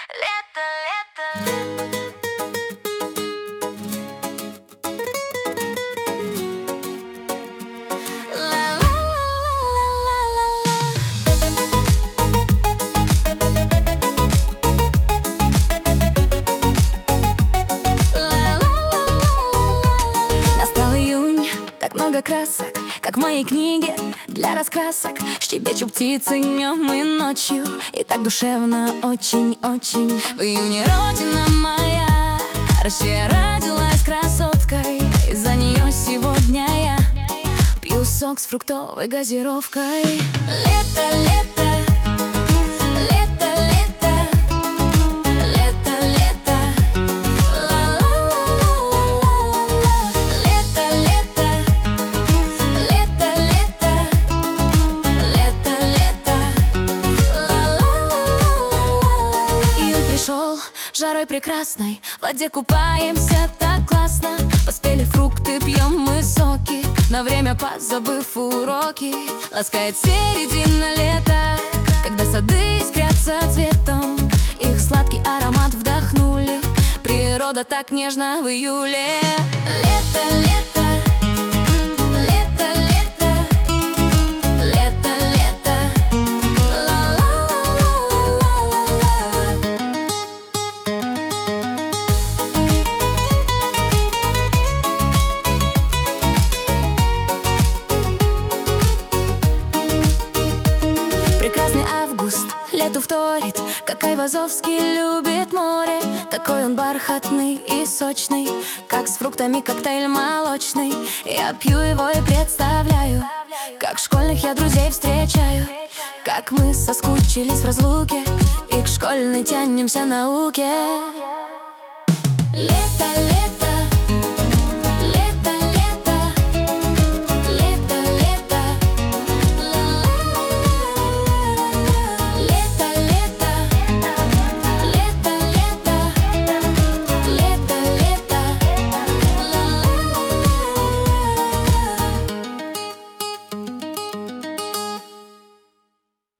Лето, лето. Настал июнь, так много красок, как в моей книге для раскрасок. Щебечут птицы днем и ночью, и так душевно очень-очень. В июне родина моя, Россия родилась красоткой. Из-за нее сегодня я пью сок с фруктовой газировкой. Лето, лето. Лето, лето. Лето, лето. Ла-ла-ла-ла-ла-ла. Лето, лето. Лето, лето. Лето, лето. Ла-ла-ла-ла-ла. Июнь пришел жарой прекрасной, в воде купаемся так классно. Поспели фрукты, пьем мы соки, на время позабыв уроки. Ласкает середина лета, когда сады искрятся цветом. Их сладкий аромат вдохнули, природа так нежна в июле. Лето, лето. Лето, лето. Лето, лето. Ла-ла-ла-ла-ла-ла. Прекрасный август лету вторит, как Айвазовский любит море. Какой он бархатный и сочный, как с фруктами коктейль молочный. Я пью его и представляю, как школьных я друзей встречаю, как мы соскучились в разлуке и к школьной тянемся науке. Лето.